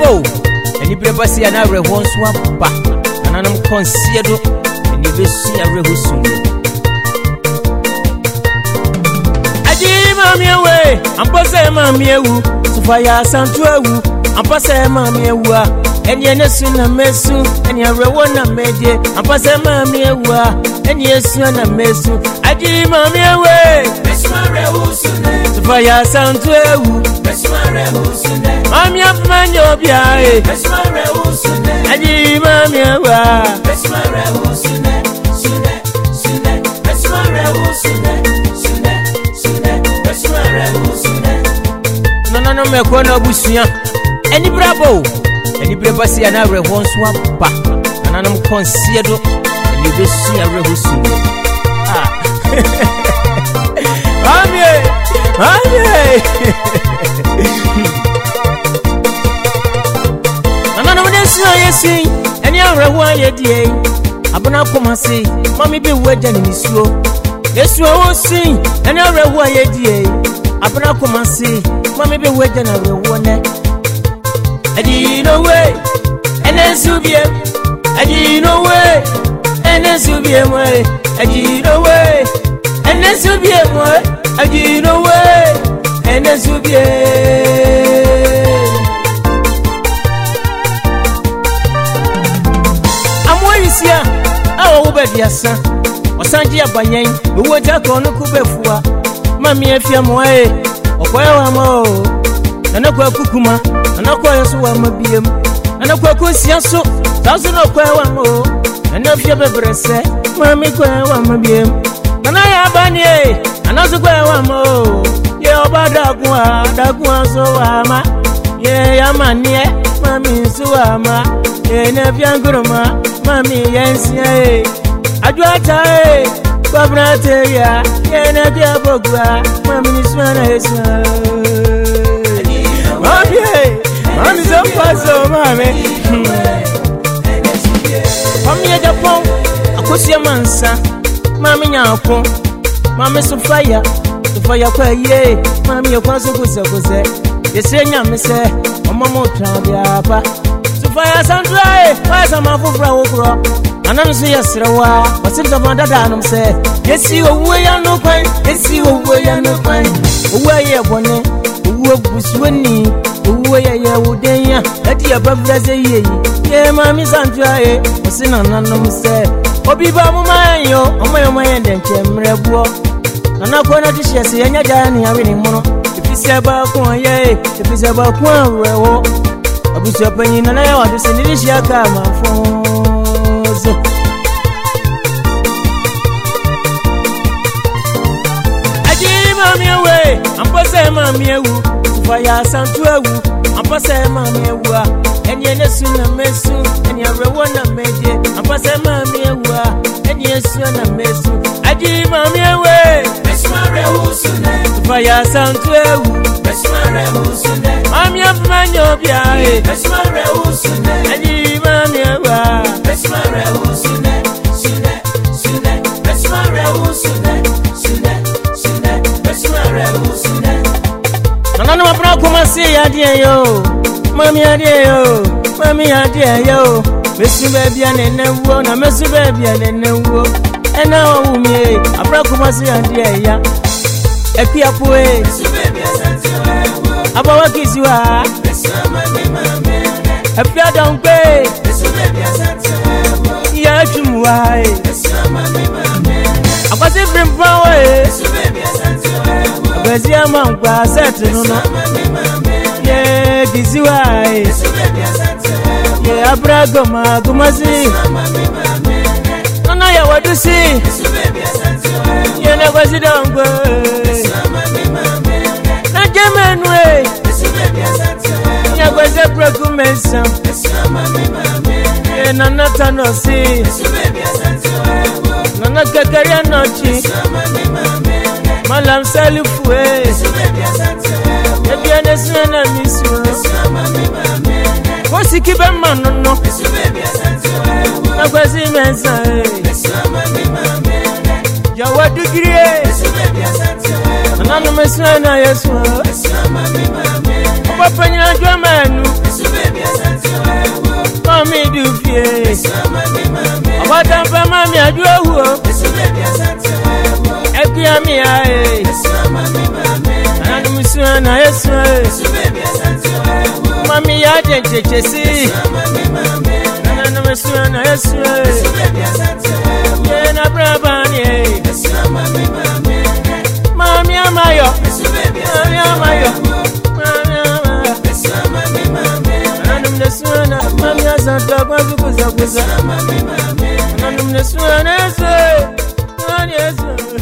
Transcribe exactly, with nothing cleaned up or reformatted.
bravo any bravo see na re won so ba ananam consider any be see na re husun aji mami ewe ampose mami ewu sufaya santu ewu ampose mami ewu eni enesu na mesu eni arewo na meje ampose mami ewu eni esu na mesu aji mami ewe Besmare usune sufaya santu ewu Besmare usune mami afanyo bia e Besmare usune aji mami ewu Besmare usune sune sune Besmare usune sune sune Besmare usune no no no me ko na busuya eni bravo eni bravo si na re won so apa ananam consider eni be si na re husun ah mami mami ananam ne si ayesi eni re ho ayedie abuna komase mami be weja ni misuo yesu o si eni re ho ayedie abuna komase mami be weja na re ho ne adi no way ene subie adi no way ene subie mo adi no way ene subie mo adi no way ene subie amoyisia awo bediasa osanji abanyen wo jako no kubefua mami afia mo e okoya mo nana kwa kukuma nana kwa yeso wa mabiem nana kwa kosia so tazo no kwa wa mo nana fia bebrese mami kwa wa mabiem nana ya banie nana so kwa wa mo ye obada kwa da kwa so wa ma ye ya manie mami so wa ma ye na fia nguruma mami yensia e adwata e kwabrate ya ye na fia bogwa mami ni swana esa Mami, mami so paso mami. Mami ya Japan, akusia mansa. Mami nyako, mami so fire, so fire kwa ye. Mami ya kwaso kusa kusa. Yese nyame se, mama mo trabia pa. So fire sandrai, why some afufra okro. Anam so yesrewa, wasinta mandada anam se. Yesi owe ya no kwan, yesi owe ya no kwan. Owe ye bone. Uwe busweni uwe ya ya udenya ati ya bablaze yeyi ye mami santua e osina nanom se obi ba mu mayo omoyo moyo ndenche mrebuo nana ko na tishese yanya jani awe ni mono ifise ba ko ye ifise ba ko awewo abusu apanyi nana ya wadu se nilishi aka mafozo aji mami ewe ampose mami ewu faya santu ewu ampase mami ewu eni enesu na mesu eni arewo na meje ampase mami ewu eni esu na mesu aji mami ewu Besmare usune faya santu ewu Besmare usune mami afanyo bia e Besmare usune aji mami ewu Besmare usune sune sune Besmare usune sune sune Besmare usune Nana mapra kumasi adie yo mami adie yo mami adie yo mesu baby anenewo na mesu baby anenewo ena owumie apra kumasi adie ya epia poe Mesu baby asantewo abawa kisiwa Mesu mami mami epia donkwe Mesu baby asantewo ya chumuwa Mesu mami mami akwasi primpowe Mesu baby asantewo bezi amankwa setu nuno ye kisiwa Mesu baby asantewo ye abrago magumasi nana ya wadusi Mesu baby asantewo ye na kwasi donkwe na jemenwe Mesu baby asantewo ya kwasi prokumesa ye nana tanosi Mesu baby asantewo nana kakaria nochi malam salifwe Mesu baby asantewo ye biane sena misu kosi kibe manono Mesu baby asantewo na kwasi mensa Mesu mami mami ya wadugirie Mesu baby asantewo nana mesena yesu Mesu mami mami papa nyina dwamanu Mesu baby Mommy do fear. What I'm for mommy, I do. Epiami, I. And Musson, I swear. Mommy, I didn't see. And I'm a son, I swear. Yeah, no problem. Mommy, I'm my yo. Mommy, I'm my yo. Mami asanta kwa kukuza kuza. Mami mami. Mami mami. Mami mami.